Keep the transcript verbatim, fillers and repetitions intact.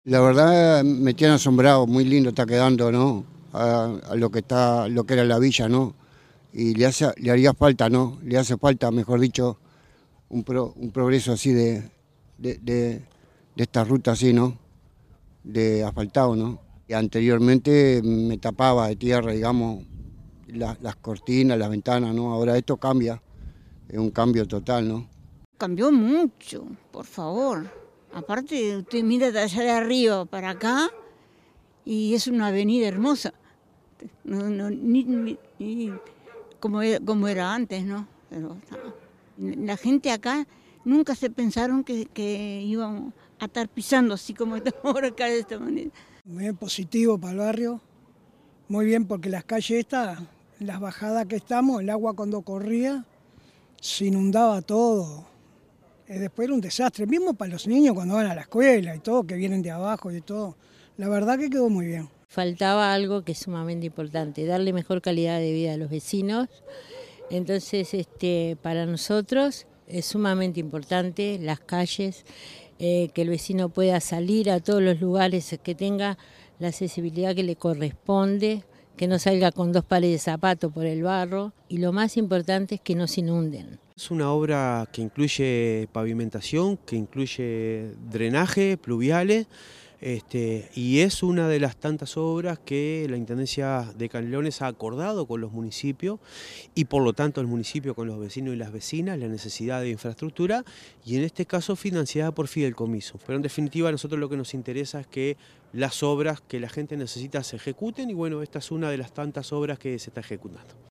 La verdad me tiene asombrado, muy lindo está quedando, ¿no? A, a lo que está, lo que era la villa, ¿no? Y le hace, le haría falta, ¿no? Le hace falta, mejor dicho, un, pro, un progreso así de, de, de, de esta ruta así, ¿no? De asfaltado, ¿no? Y anteriormente me tapaba de tierra, digamos, la, las cortinas, las ventanas, ¿no? Ahora esto cambia, es un cambio total, ¿no? Cambió mucho, por favor. Aparte, usted mira de allá de arriba para acá y es una avenida hermosa. No, no, ni, ni, ni como, era, como era antes, ¿no? Pero la gente acá nunca se pensaron que, que íbamos a estar pisando así como estamos ahora acá de esta manera. Muy positivo para el barrio, muy bien porque las calles estas, las bajadas que estamos, el agua cuando corría se inundaba todo. Después era un desastre, mismo para los niños cuando van a la escuela y todo, que vienen de abajo y todo. La verdad que quedó muy bien. Faltaba algo que es sumamente importante, darle mejor calidad de vida a los vecinos. Entonces, este, para nosotros es sumamente importante las calles, eh, que el vecino pueda salir a todos los lugares, que tenga la accesibilidad que le corresponde, que no salga con dos pares de zapatos por el barro, y lo más importante es que no se inunden. Es una obra que incluye pavimentación, que incluye drenaje, pluviales, este, y es una de las tantas obras que la Intendencia de Canelones ha acordado con los municipios y por lo tanto el municipio con los vecinos y las vecinas la necesidad de infraestructura y en este caso financiada por Fideicomiso. Pero en definitiva a nosotros lo que nos interesa es que las obras que la gente necesita se ejecuten y bueno, esta es una de las tantas obras que se está ejecutando.